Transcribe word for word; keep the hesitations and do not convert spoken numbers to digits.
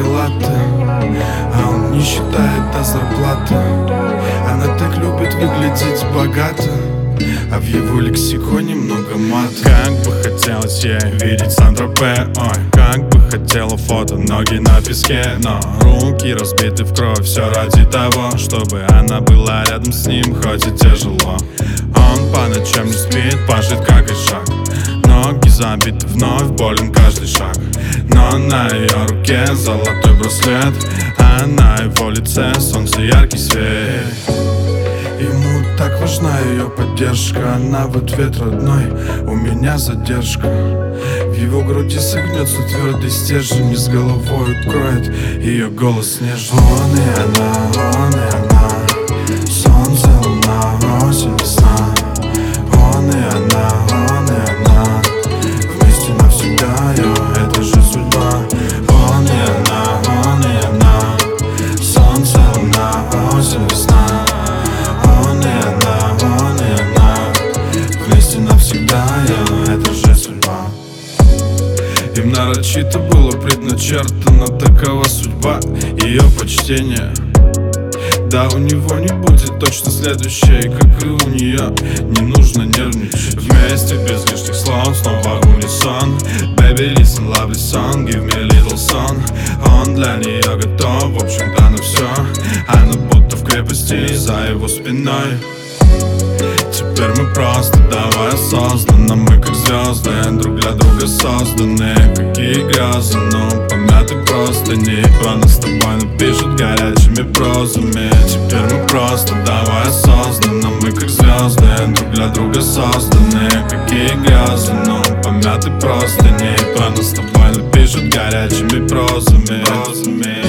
латте, а он не считает до зарплаты. Она так любит выглядеть богато, а в его лексиконе много мата. Как бы хотелось ей видеть Сан-Тропе, ой, как бы хотела фото, ноги на песке, но руки разбиты в кровь. Все ради того, чтобы она была рядом с ним, хоть и тяжело. Он по ночам не спит, пашет как ишак. Ноги забиты вновь, болен каждый шаг. Но на ее руке золотой браслет, а на его лице солнце яркий свет. Ему так важна ее поддержка, она в ответ: родной, у меня задержка. В его груди согнется твердый стержень, и с головой укроет ее голос нежный. Он и она, он и она, солнце, луна, осень, весна. Он и она, он и она, вместе навсегда, йо, это же судьба. Он и она, он и она, солнце, луна, осень, весна. Он и она, он и она, вместе навсегда, йо, это же судьба. Им нарочито было предначертано, такова судьба, ее почтение. Да, у него не будет точно следующей, как и у нее, не нужно нервничать. Вместе без лишних слов, снова унисон. Baby, listen, lovely song, give me a little song. Он для нее готов, в общем-то на все. Она будто в крепости за его спиной. Теперь мы просто давай осознанно, мы как звезды, друг для друга созданы. Какие грезы, но помяты простыни, про нас с тобой напишут горячими прозами. Теперь мы просто давай осознанно, мы как звезды, друг для друга созданы. Какие грезы, но помяты простыни, про нас с тобой напишут горячими прозами.